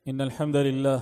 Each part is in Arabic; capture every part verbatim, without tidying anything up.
إن الحمد لله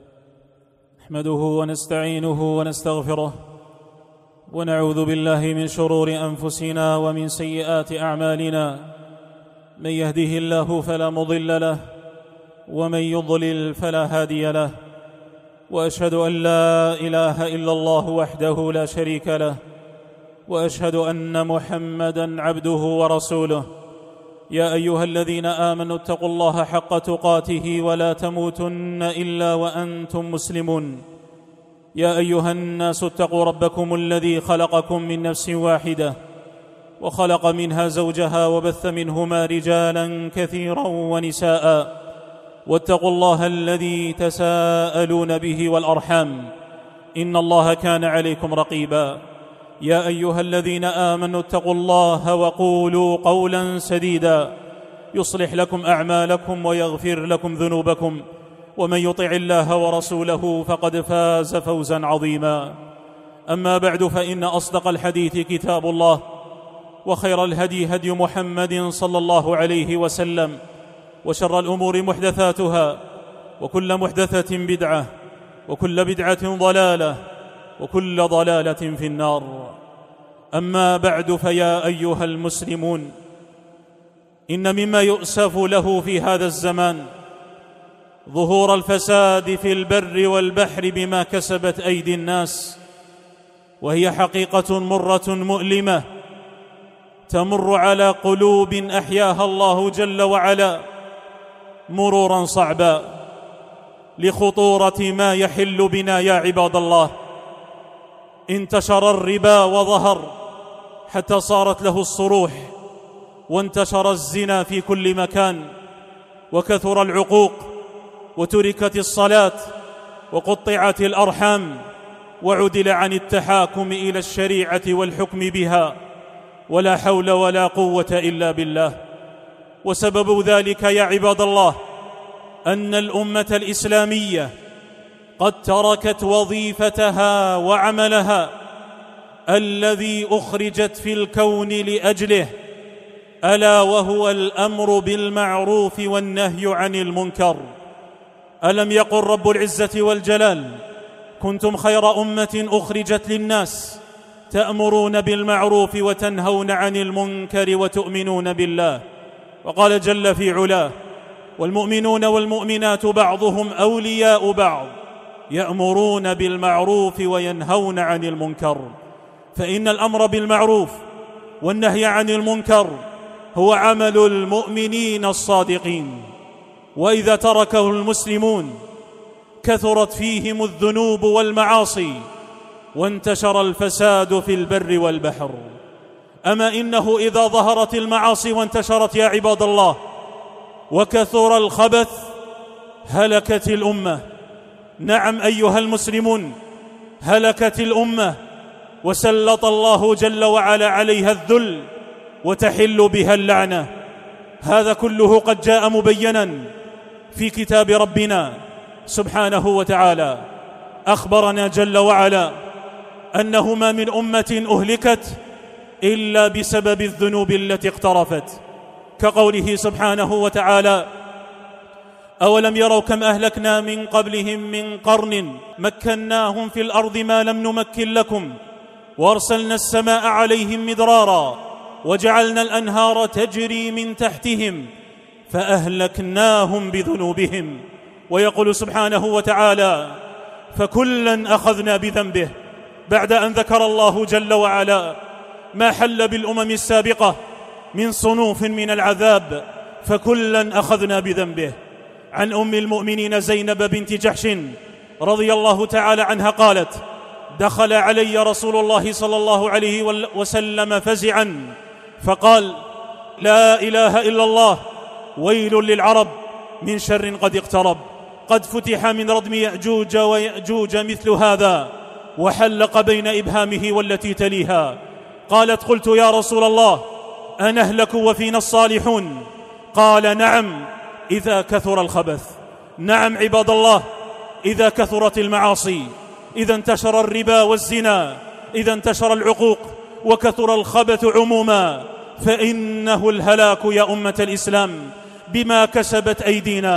نحمده ونستعينه ونستغفره ونعوذ بالله من شرور أنفسنا ومن سيئات أعمالنا. من يهده الله فلا مضل له ومن يضلل فلا هادي له، وأشهد أن لا إله إلا الله وحده لا شريك له، وأشهد أن محمدًا عبده ورسوله. يا أيها الذين آمنوا اتقوا الله حق تقاته ولا تموتن إلا وأنتم مسلمون. يا أيها الناس اتقوا ربكم الذي خلقكم من نفس واحدة وخلق منها زوجها وبث منهما رجالا كثيرا ونساء، واتقوا الله الذي تساءلون به والأرحام إن الله كان عليكم رقيبا. يا أيها الذين آمنوا اتقوا الله وقولوا قولا سديدا يصلح لكم أعمالكم ويغفر لكم ذنوبكم، ومن يطع الله ورسوله فقد فاز فوزا عظيما. أما بعد، فإن أصدق الحديث كتاب الله، وخير الهدي هدي محمد صلى الله عليه وسلم، وشر الأمور محدثاتها، وكل محدثة بدعة، وكل بدعة ضلالة، وكل ضلالة في النار. أما بعد، فيا أيها المسلمون، إن مما يؤسف له في هذا الزمان ظهور الفساد في البر والبحر بما كسبت أيدي الناس، وهي حقيقة مرة مؤلمة تمر على قلوب أحياها الله جل وعلا مرورا صعبا لخطورة ما يحل بنا. يا عباد الله، انتشر الربا وظهر حتى صارت له الصروح، وانتشر الزنا في كل مكان، وكثر العقوق، وتركت الصلاة، وقطعت الأرحام، وعدل عن التحاكم إلى الشريعة والحكم بها، ولا حول ولا قوة إلا بالله. وسبب ذلك يا عباد الله أن الأمة الإسلامية قد تركت وظيفتها وعملها الذي أخرجت في الكون لأجله، ألا وهو الأمر بالمعروف والنهي عن المنكر. ألم يقل رب العزة والجلال: كنتم خير أمة أخرجت للناس تأمرون بالمعروف وتنهون عن المنكر وتؤمنون بالله. وقال جل في علاه: والمؤمنون والمؤمنات بعضهم أولياء بعض يأمرون بالمعروف وينهون عن المنكر. فإن الأمر بالمعروف والنهي عن المنكر هو عمل المؤمنين الصادقين، وإذا تركه المسلمون كثرت فيهم الذنوب والمعاصي، وانتشر الفساد في البر والبحر. أما إنه إذا ظهرت المعاصي وانتشرت يا عباد الله وكثر الخبث هلكت الأمة. نعم أيها المسلمون، هلكت الأمة، وسلط الله جل وعلا عليها الذل وتحل بها اللعنة. هذا كله قد جاء مبينا في كتاب ربنا سبحانه وتعالى. أخبرنا جل وعلا أنه ما من أمة أهلكت إلا بسبب الذنوب التي اقترفت، كقوله سبحانه وتعالى: أولم يروا كم أهلكنا من قبلهم من قرن مكناهم في الأرض ما لم نمكن لكم وأرسلنا السماء عليهم مدرارا وجعلنا الأنهار تجري من تحتهم فأهلكناهم بذنوبهم. ويقول سبحانه وتعالى: فكلا أخذنا بذنبه، بعد أن ذكر الله جل وعلا ما حل بالأمم السابقة من صنوف من العذاب. فكلا أخذنا بذنبه. عن أم المؤمنين زينب بنت جحش رضي الله تعالى عنها قالت: دخل علي رسول الله صلى الله عليه وسلم فزعا فقال: لا إله إلا الله، ويل للعرب من شر قد اقترب، قد فتح من ردم يأجوج ويأجوج مثل هذا، وحلق بين إبهامه والتي تليها. قالت: قلت يا رسول الله أنهلك وفينا الصالحون؟ قال: نعم إذا كثر الخبث. نعم عباد الله، إذا كثرت المعاصي، إذا انتشر الربا والزنا، إذا انتشر العقوق وكثر الخبث عموما، فإنه الهلاك يا أمة الإسلام بما كسبت أيدينا.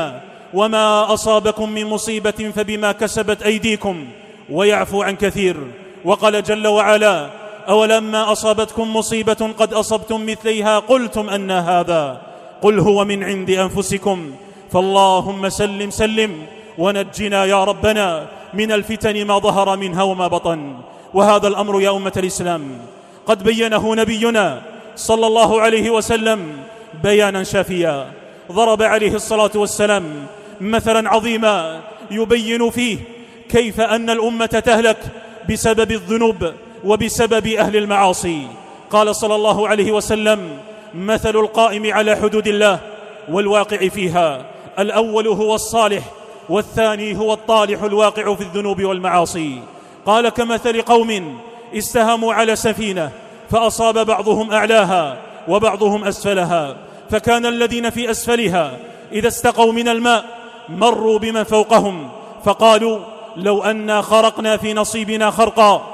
وما أصابكم من مصيبة فبما كسبت أيديكم ويعفو عن كثير. وقال جل وعلا: أولما أصابتكم مصيبة قد أصبتم مثليها قلتم أن هذا قل هو من عند أنفسكم فاللهم سلم سلم ونجنا يا ربنا من الفتن ما ظهر منها وما بطن. وهذا الأمر يا أمة الإسلام قد بينه نبينا صلى الله عليه وسلم بيانا شافيا، ضرب عليه الصلاة والسلام مثلا عظيما يبين فيه كيف أن الأمة تهلك بسبب الذنوب وبسبب أهل المعاصي. قال صلى الله عليه وسلم: مثل القائم على حدود الله والواقع فيها، الأول هو الصالح والثاني هو الطالح الواقع في الذنوب والمعاصي. قال: كمثل قوم استهموا على سفينة فأصاب بعضهم أعلاها وبعضهم أسفلها، فكان الذين في أسفلها إذا استقوا من الماء مروا بمن فوقهم فقالوا: لو أنا خرقنا في نصيبنا خرقا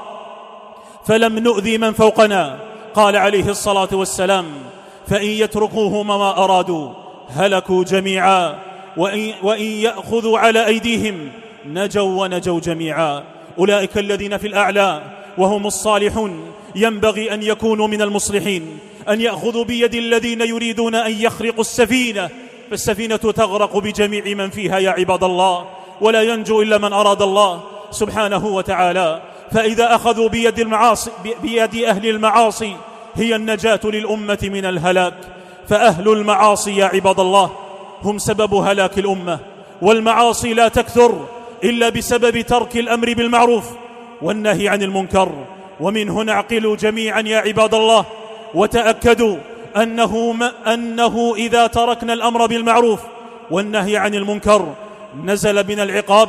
فلم نؤذي من فوقنا. قال عليه الصلاة والسلام: فإن يتركوهم ما أرادوا هلكوا جميعا، وإن, وإن يأخذوا على أيديهم نجوا ونجوا جميعا. أولئك الذين في الأعلى وهم الصالحون ينبغي أن يكونوا من المصلحين، أن يأخذوا بيد الذين يريدون أن يخرقوا السفينة، فالسفينة تغرق بجميع من فيها يا عباد الله، ولا ينجو إلا من أراد الله سبحانه وتعالى. فإذا أخذوا بيد المعاصي بيد أهل المعاصي هي النجاة للأمة من الهلاك. فأهل المعاصي يا عباد الله هم سبب هلاك الأمة، والمعاصي لا تكثر إلا بسبب ترك الأمر بالمعروف والنهي عن المنكر. ومن هنا اعقلوا جميعا يا عباد الله وتأكدوا أنه, أنه إذا تركنا الأمر بالمعروف والنهي عن المنكر نزل بنا العقاب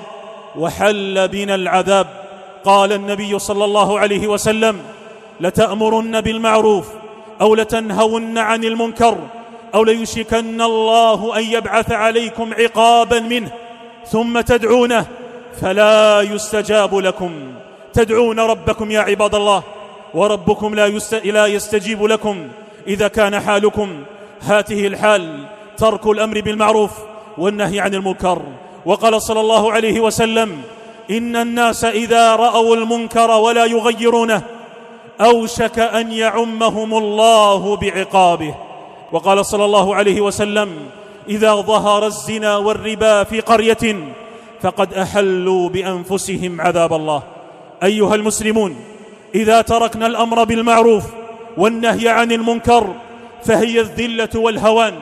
وحل بنا العذاب. قال النبي صلى الله عليه وسلم: لتأمرن بالمعروف أو لتنهون عن المنكر أو ليشكن الله أن يبعث عليكم عقابا منه ثم تدعونه فلا يستجاب لكم. تدعون ربكم يا عباد الله وربكم لا, يست... لا يستجيب لكم إذا كان حالكم هاته الحال، ترك الأمر بالمعروف والنهي عن المنكر. وقال صلى الله عليه وسلم: إن الناس إذا رأوا المنكر ولا يغيرونه أوشك أن يعمهم الله بعقابه. وقال صلى الله عليه وسلم: إذا ظهر الزنا والربا في قرية فقد أحلوا بأنفسهم عذاب الله. أيها المسلمون، إذا تركنا الأمر بالمعروف والنهي عن المنكر فهي الذلة والهوان،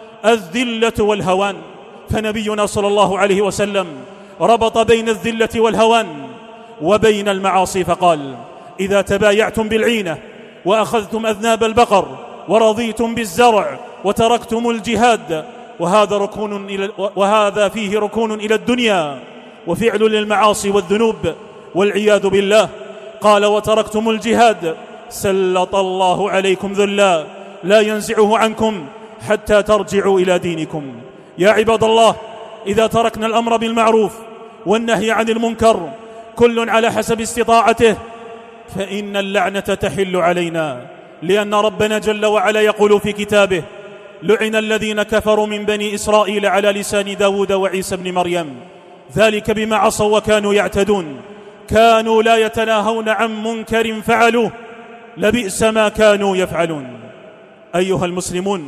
الذلة والهوان. فنبينا صلى الله عليه وسلم ربط بين الذلة والهوان وبين المعاصي فقال: إذا تبايعتم بالعينة وأخذتم أذناب البقر ورضيتم بالزرع وتركتم الجهاد، وهذا ركون إلى وهذا فيه ركون إلى الدنيا وفعل للمعاصي والذنوب والعياذ بالله. قال: وتركتم الجهاد سلط الله عليكم ذلا لا ينزعه عنكم حتى ترجعوا إلى دينكم. يا عباد الله، إذا تركنا الأمر بالمعروف والنهي عن المنكر كل على حسب استطاعته فإن اللعنة تحل علينا، لأن ربنا جل وعلا يقول في كتابه: لعن الذين كفروا من بني إسرائيل على لسان داود وعيسى بن مريم ذلك بما عصوا وكانوا يعتدون كانوا لا يتناهون عن منكر فعلوه لبئس ما كانوا يفعلون. أيها المسلمون،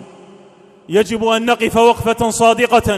يجب أن نقف وقفة صادقة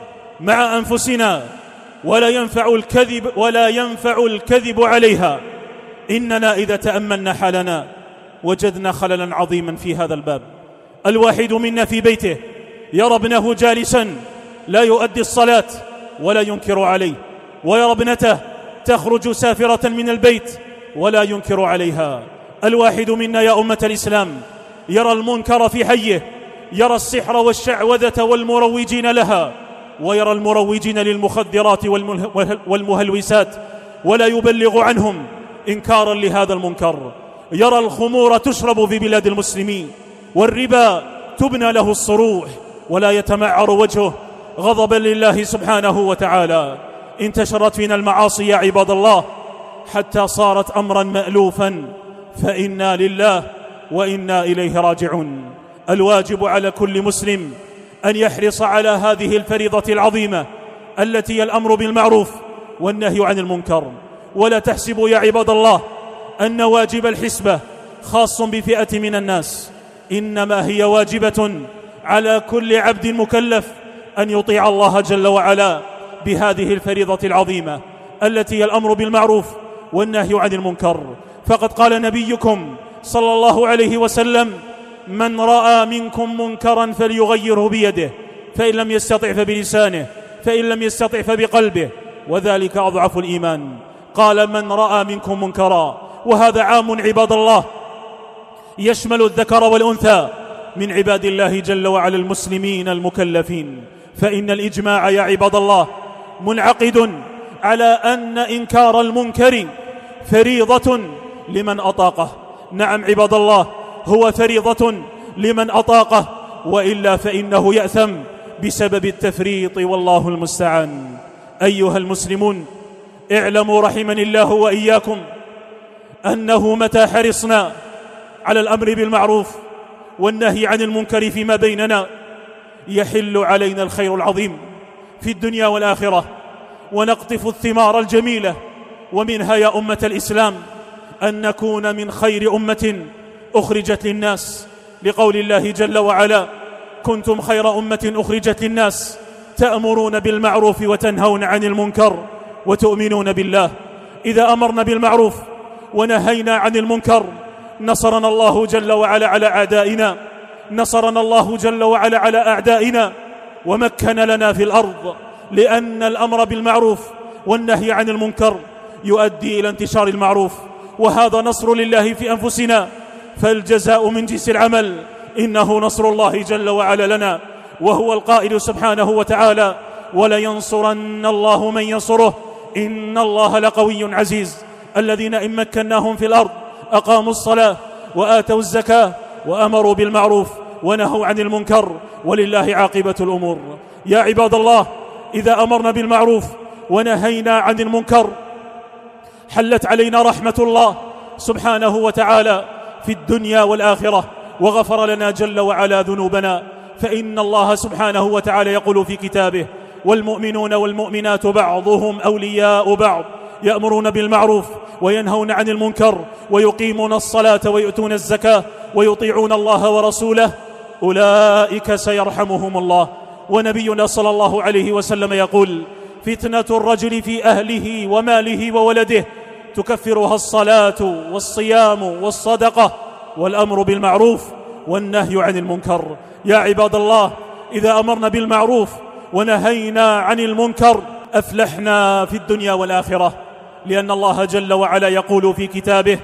مع أنفسنا ولا ينفع الكذب ولا ينفع الكذب عليها. إننا إذا تأملنا حالنا وجدنا خللا عظيما في هذا الباب. الواحد منا في بيته يرى ابنه جالسا لا يؤدي الصلاة ولا ينكر عليه، ويرى ابنته تخرج سافرة من البيت ولا ينكر عليها. الواحد منا يا أمة الإسلام يرى المنكر في حيه، يرى السحر والشعوذة والمروجين لها، ويرى المروجين للمخدرات والمهلوسات ولا يبلغ عنهم إنكارا لهذا المنكر. يرى الخمور تشرب في بلاد المسلمين والربا تبنى له الصروح ولا يتمعر وجهه غضبا لله سبحانه وتعالى. انتشرت فينا المعاصي يا عباد الله حتى صارت أمرا مألوفا، فإنا لله وإنا إليه راجعون. الواجب على كل مسلم أن يحرص على هذه الفريضة العظيمة التي هي الأمر بالمعروف والنهي عن المنكر. ولا تحسبوا يا عباد الله أن واجب الحسبة خاص بفئة من الناس، إنما هي واجبة على كل عبد مكلف أن يطيع الله جل وعلا بهذه الفريضة العظيمة التي هي الأمر بالمعروف والنهي عن المنكر. فقد قال نبيكم صلى الله عليه وسلم: من رأى منكم منكرا فليغيره بيده، فإن لم يستطع فبلسانه، فإن لم يستطع فبقلبه، وذلك أضعف الإيمان. قال: من رأى منكم منكرا، وهذا عام عباد الله، يشمل الذكر والأنثى من عباد الله جل وعلا المسلمين المكلفين. فإن الإجماع يا عباد الله منعقد على أن إنكار المنكر فريضة لمن أطاقه. نعم عباد الله، هو فريضة لمن أطاقه، وإلا فإنه يأثم بسبب التفريط، والله المستعان. أيها المسلمون، اعلموا رحمني الله وإياكم أنه متى حرصنا على الأمر بالمعروف والنهي عن المنكر فيما بيننا يحل علينا الخير العظيم في الدنيا والآخرة، ونقطف الثمار الجميلة. ومنها يا أمة الإسلام أن نكون من خير أمة أخرجت للناس، لقول الله جل وعلا: كنتم خير أمة أخرجت للناس تأمرون بالمعروف وتنهون عن المنكر وتؤمنون بالله. إذا أمرنا بالمعروف ونهينا عن المنكر نصرنا الله جل وعلا على أعدائنا، نصرنا الله جل وعلا على أعدائنا ومكن لنا في الأرض، لأن الأمر بالمعروف والنهي عن المنكر يؤدي إلى انتشار المعروف، وهذا نصر لله في أنفسنا، فالجزاء من جنس العمل. إنه نصر الله جل وعلا لنا، وهو القائل سبحانه وتعالى: ولينصرن الله من ينصره إن الله لقوي عزيز. الذين إن مكناهم في الأرض أقاموا الصلاة وآتوا الزكاة وأمروا بالمعروف ونهوا عن المنكر، ولله عاقبة الأمور. يا عباد الله، إذا أمرنا بالمعروف ونهينا عن المنكر حلت علينا رحمة الله سبحانه وتعالى في الدنيا والآخرة، وغفر لنا جل وعلا ذنوبنا. فإن الله سبحانه وتعالى يقول في كتابه: والمؤمنون والمؤمنات بعضهم أولياء بعض يأمرون بالمعروف وينهون عن المنكر ويقيمون الصلاة ويؤتون الزكاة ويطيعون الله ورسوله أولئك سيرحمهم الله. ونبينا صلى الله عليه وسلم يقول: فتنة الرجل في أهله وماله وولده تكفرها الصلاة والصيام والصدقة والأمر بالمعروف والنهي عن المنكر. يا عباد الله، إذا أمرنا بالمعروف ونهينا عن المنكر أفلحنا في الدنيا والآخرة، لأن الله جل وعلا يقول في كتابه: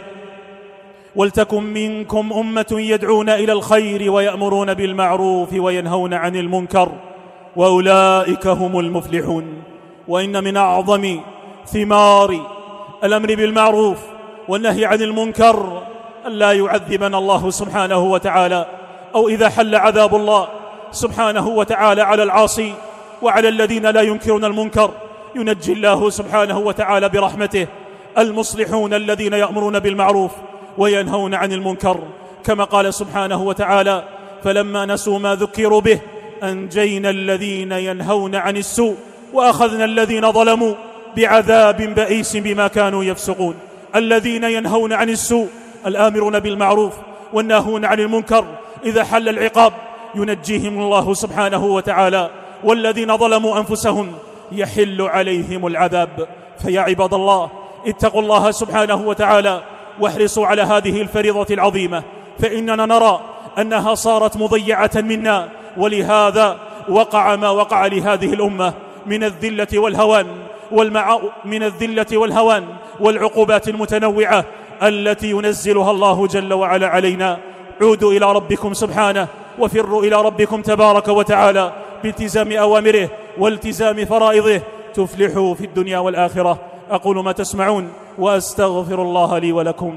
ولتكن منكم أمة يدعون إلى الخير ويأمرون بالمعروف وينهون عن المنكر وأولئك هم المفلحون. وإن من أعظم ثمار الأمر بالمعروف والنهي عن المنكر أن لا يعذبنا الله سبحانه وتعالى، أو إذا حل عذاب الله سبحانه وتعالى على العاصي وعلى الذين لا ينكرون المنكر ينجي الله سبحانه وتعالى برحمته المصلحون الذين يأمرون بالمعروف وينهون عن المنكر، كما قال سبحانه وتعالى: فلما نسوا ما ذكروا به أنجينا الذين ينهون عن السوء وأخذنا الذين ظلموا بعذاب بئيس بما كانوا يفسقون. الذين ينهون عن السوء الآمرون بالمعروف والناهون عن المنكر إذا حل العقاب ينجيهم الله سبحانه وتعالى، والذين ظلموا أنفسهم يحل عليهم العذاب. فيا عباد الله، اتقوا الله سبحانه وتعالى واحرصوا على هذه الفريضة العظيمة، فإننا نرى أنها صارت مضيعة منا، ولهذا وقع ما وقع لهذه الأمة من الذلة والهوان والمع... من الذلة والهوان والعقوبات المتنوعة التي ينزلها الله جل وعلا علينا. عودوا إلى ربكم سبحانه وفروا إلى ربكم تبارك وتعالى بالتزام أوامره والتزام فرائضه تفلحوا في الدنيا والآخرة. أقول ما تسمعون وأستغفر الله لي ولكم.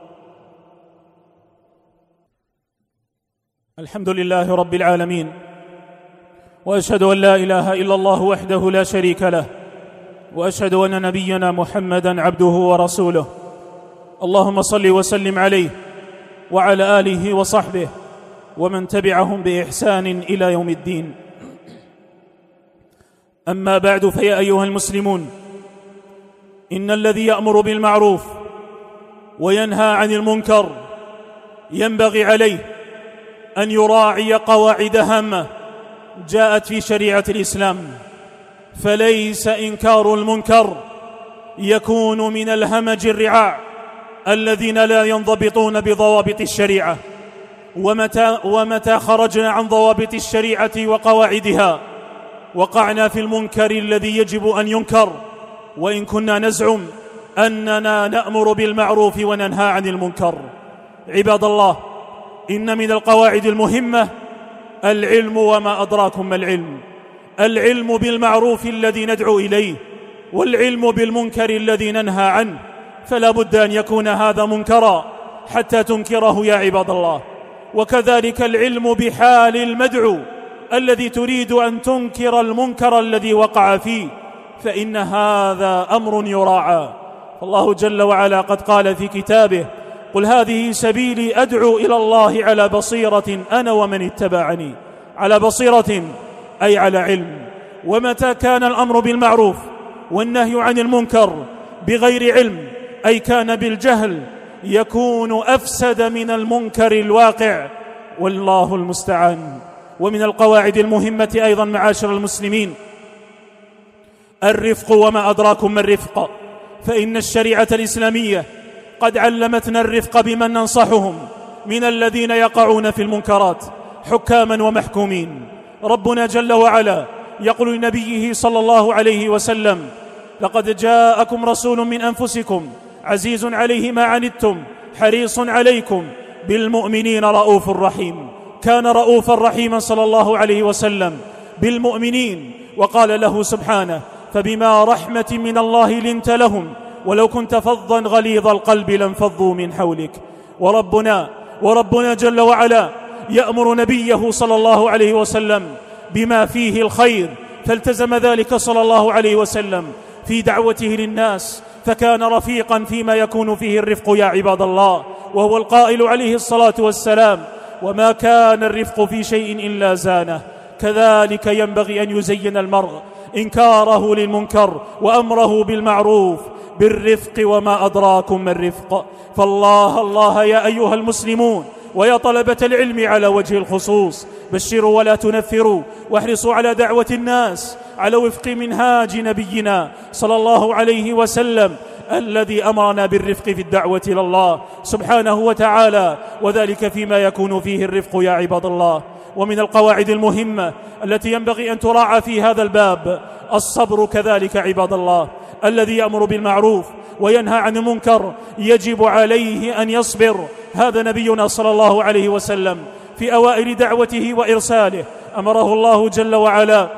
الحمد لله رب العالمين، وأشهد أن لا إله إلا الله وحده لا شريك له، وأشهد أن نبينا محمدا عبده ورسوله. اللهم صل وسلم عليه وعلى آله وصحبه ومن تبعهم بإحسان إلى يوم الدين. أما بعد، فيا أيها المسلمون، إن الذي يأمر بالمعروف وينهى عن المنكر ينبغي عليه أن يراعي قواعد هامة جاءت في شريعة الإسلام. فليس إنكار المنكر يكون من الهمج الرعاع الذين لا ينضبطون بضوابط الشريعة. ومتى, ومتى خرجنا عن ضوابط الشريعة وقواعدها وقعنا في المنكر الذي يجب أن ينكر، وإن كنا نزعم أننا نأمر بالمعروف وننهى عن المنكر. عباد الله، إن من القواعد المهمة العلم وما أدراكم ما العلم. العلم بالمعروف الذي ندعو إليه، والعلم بالمنكر الذي ننهى عنه، فلا بد أن يكون هذا منكرا حتى تنكره يا عباد الله. وكذلك العلم بحال المدعو الذي تريد أن تنكر المنكر الذي وقع فيه، فإن هذا أمر يراعى. الله جل وعلا قد قال في كتابه: قل هذه سبيلي أدعو إلى الله على بصيرة أنا ومن اتبعني. على بصيرة أي على علم. ومتى كان الأمر بالمعروف والنهي عن المنكر بغير علم، أي كان بالجهل، يكون أفسد من المنكر الواقع، والله المستعان. ومن القواعد المهمة أيضا معاشر المسلمين الرفق، وما أدراكم ما الرفق. فإن الشريعة الإسلامية قد علمتنا الرفق بمن ننصحهم من الذين يقعون في المنكرات حكاما ومحكومين. ربنا جل وعلا يقول لنبيه صلى الله عليه وسلم: لقد جاءكم رسول من أنفسكم عزيز عليه ما عنتم حريص عليكم بالمؤمنين رؤوف رحيم. كان رؤوفا رحيما صلى الله عليه وسلم بالمؤمنين. وقال له سبحانه: فبما رحمة من الله لنت لهم ولو كنت فظا غليظ القلب لانفضوا من حولك. وربنا وربنا جل وعلا يأمر نبيه صلى الله عليه وسلم بما فيه الخير، فالتزم ذلك صلى الله عليه وسلم في دعوته للناس، فكان رفيقا فيما يكون فيه الرفق يا عباد الله. وهو القائل عليه الصلاة والسلام: وما كان الرفق في شيء إلا زانه. كذلك ينبغي أن يزين المرء إنكاره للمنكر وأمره بالمعروف بالرفق، وما أدراكم ما الرفق. فالله الله يا أيها المسلمون ويا طلبة العلم على وجه الخصوص، بشروا ولا تنفروا، واحرصوا على دعوة الناس على وفق منهاج نبينا صلى الله عليه وسلم الذي أمرنا بالرفق في الدعوة إلى الله سبحانه وتعالى، وذلك فيما يكون فيه الرفق يا عباد الله. ومن القواعد المهمة التي ينبغي أن تراعى في هذا الباب الصبر كذلك عباد الله. الذي يأمر بالمعروف وينهى عن المنكر يجب عليه أن يصبر. هذا نبينا صلى الله عليه وسلم في أوائل دعوته وإرساله أمره الله جل وعلا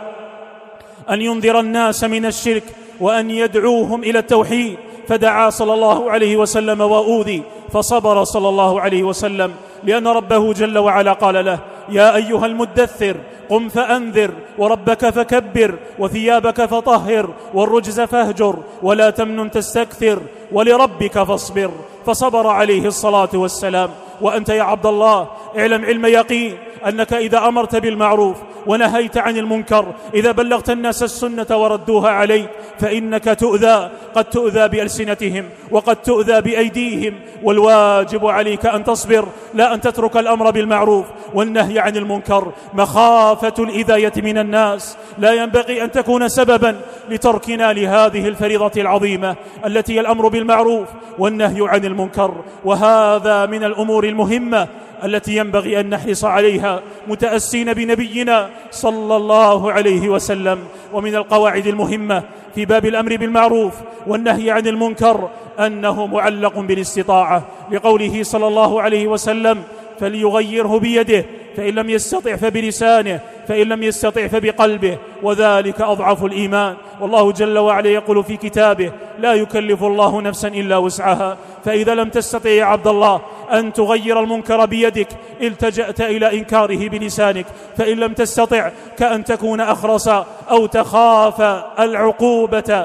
أن ينذر الناس من الشرك وأن يدعوهم إلى التوحيد، فدعا صلى الله عليه وسلم وأوذي، فصبر صلى الله عليه وسلم، لأن ربه جل وعلا قال له: يا أيها المدثر قم فأنذر وربك فكبر وثيابك فطهر والرجز فاهجر ولا تمنن تستكثر ولربك فاصبر. فصبر عليه الصلاة والسلام. وأنت يا عبد الله اعلم علم يقين أنك إذا أمرت بالمعروف ونهيت عن المنكر، إذا بلغت الناس السنة وردوها عليك، فإنك تؤذى، قد تؤذى بألسنتهم وقد تؤذى بأيديهم، والواجب عليك أن تصبر، لا أن تترك الأمر بالمعروف والنهي عن المنكر مخافة الإذاية من الناس. لا ينبغي أن تكون سببا لتركنا لهذه الفريضة العظيمة التي هي الأمر بالمعروف والنهي عن المنكر. وهذا من الأمور المهمة التي ينبغي أن نحرص عليها متأسين بنبينا صلى الله عليه وسلم. ومن القواعد المهمة في باب الأمر بالمعروف والنهي عن المنكر أنه معلق بالاستطاعة، لقوله صلى الله عليه وسلم: فليغيره بيده، فإن لم يستطع فبلسانه، فإن لم يستطع فبقلبه، وذلك أضعف الإيمان. والله جل وعلا يقول في كتابه: لا يكلف الله نفسا إلا وسعها. فإذا لم تستطع يا عبد الله أن تغير المنكر بيدك التجأت إلى إنكاره بلسانك، فإن لم تستطع كأن تكون أخرس أو تخاف العقوبة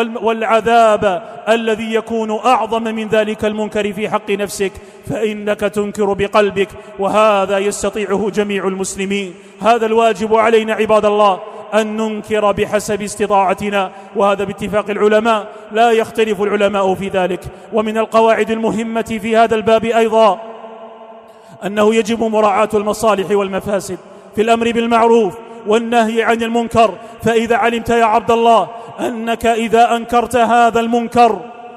والعذاب الذي يكون أعظم من ذلك المنكر في حق نفسك، فإنك تنكر بقلبك، وهذا يستطيعه جميع المسلمين. هذا الواجب علينا عباد الله أن ننكر بحسب استطاعتنا، وهذا باتفاق العلماء، لا يختلف العلماء في ذلك. ومن القواعد المهمة في هذا الباب أيضا أنه يجب مراعاة المصالح والمفاسد في الأمر بالمعروف والنهي عن المنكر. فإذا علمت يا عبد الله أنك إذا أنكرت هذا المنكر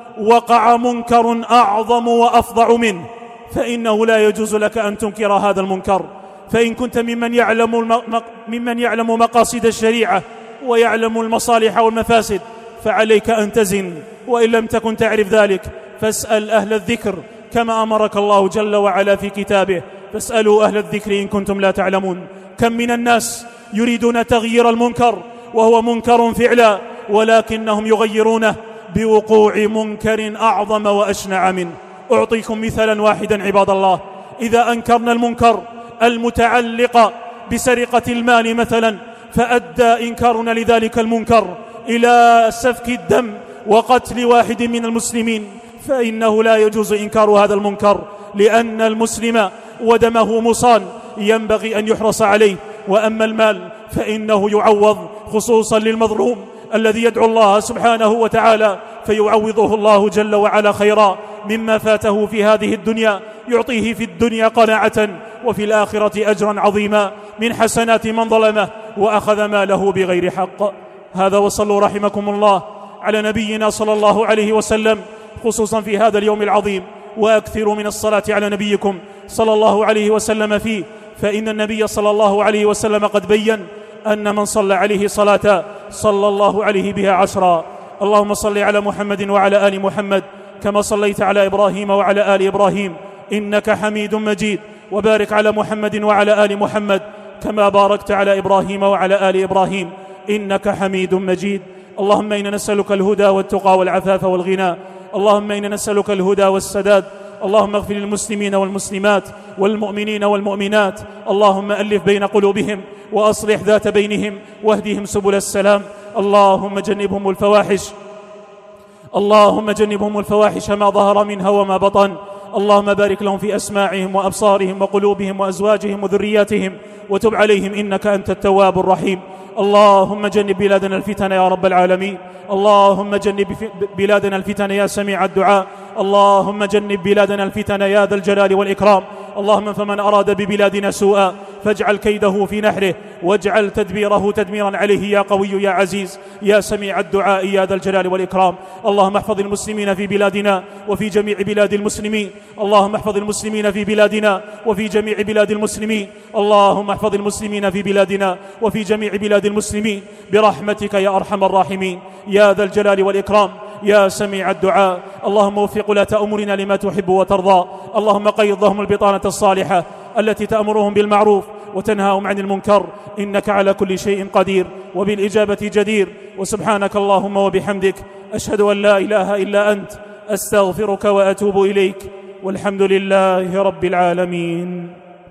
وقع منكر أعظم وأفظع منه، فإنه لا يجوز لك أن تنكر هذا المنكر. فإن كنت ممن يعلم, ممن يعلم مقاصد الشريعة ويعلم المصالح والمفاسد فعليك أن تزن، وإن لم تكن تعرف ذلك فاسأل أهل الذكر كما أمرك الله جل وعلا في كتابه: فاسألوا أهل الذكر إن كنتم لا تعلمون. كم من الناس يريدون تغيير المنكر وهو منكر فعلا، ولكنهم يغيرونه بوقوع منكر أعظم وأشنع منه. أعطيكم مثالا واحدا عباد الله: إذا أنكرنا المنكر المتعلق بسرقة المال مثلا، فأدى إنكارنا لذلك المنكر إلى سفك الدم وقتل واحد من المسلمين، فإنه لا يجوز إنكار هذا المنكر، لأن المسلم ودمه مصان ينبغي أن يحرص عليه. وأما المال فإنه يعوض، خصوصا للمظلوم الذي يدعو الله سبحانه وتعالى فيعوضه الله جل وعلا خيرا مما فاته في هذه الدنيا، يعطيه في الدنيا قناعة وفي الآخرة أجرا عظيما من حسنات من ظلمه وأخذ ماله بغير حق. هذا، وصلوا رحمكم الله على نبينا صلى الله عليه وسلم، خصوصا في هذا اليوم العظيم، وأكثروا من الصلاة على نبيكم صلى الله عليه وسلم فيه، فإن النبي صلى الله عليه وسلم قد بيّن أن من صلى عليه صلاة صلى الله عليه بها عشرا. اللهم صل على محمد وعلى آل محمد كما صليت على إبراهيم وعلى آل إبراهيم إنك حميد مجيد، وبارك على محمد وعلى آل محمد كما باركت على إبراهيم وعلى آل إبراهيم إنك حميد مجيد. اللهم إنا نسألك الهدى والتقى والعفاف والغنى، اللهم إنا نسألك الهدى والسداد، اللهم اغفر للمسلمين والمسلمات والمؤمنين والمؤمنات، اللهم ألف بين قلوبهم وأصلح ذات بينهم واهدهم سبل السلام. اللهم جنبهم الفواحش اللهم جنبهم الفواحش ما ظهر منها وما بطن، اللهم بارك لهم في أسماعهم وأبصارهم وقلوبهم وأزواجهم وذرياتهم، وتب عليهم إنك أنت التواب الرحيم. اللهم جنب بلادنا الفتن يا رب العالمين، اللهم جنب بلادنا الفتن يا سميع الدعاء، اللهم جنب بلادنا الفتن يا ذا الجلال والإكرام. اللهم فمن أراد ببلادنا سوءا فاجعل كيده في نحره، واجعل تدبيره تدميرا عليه يا قوي يا عزيز يا سميع الدعاء يا ذا الجلال والإكرام. اللهم احفظ المسلمين في بلادنا وفي جميع بلاد المسلمين، اللهم احفظ المسلمين في بلادنا وفي جميع بلاد المسلمين، اللهم احفظ المسلمين في بلادنا وفي جميع بلاد المسلمين برحمتك يا أرحم الراحمين يا ذا الجلال والإكرام يا سميع الدعاء. اللهم وفق ولاة أمورنا لما تحب وترضى، اللهم قيض لهم البطانة الصالحة التي تأمرهم بالمعروف وتنهاهم عن المنكر، إنك على كل شيء قدير وبالإجابة جدير. وسبحانك اللهم وبحمدك، أشهد أن لا إله إلا أنت، أستغفرك وأتوب إليك، والحمد لله رب العالمين.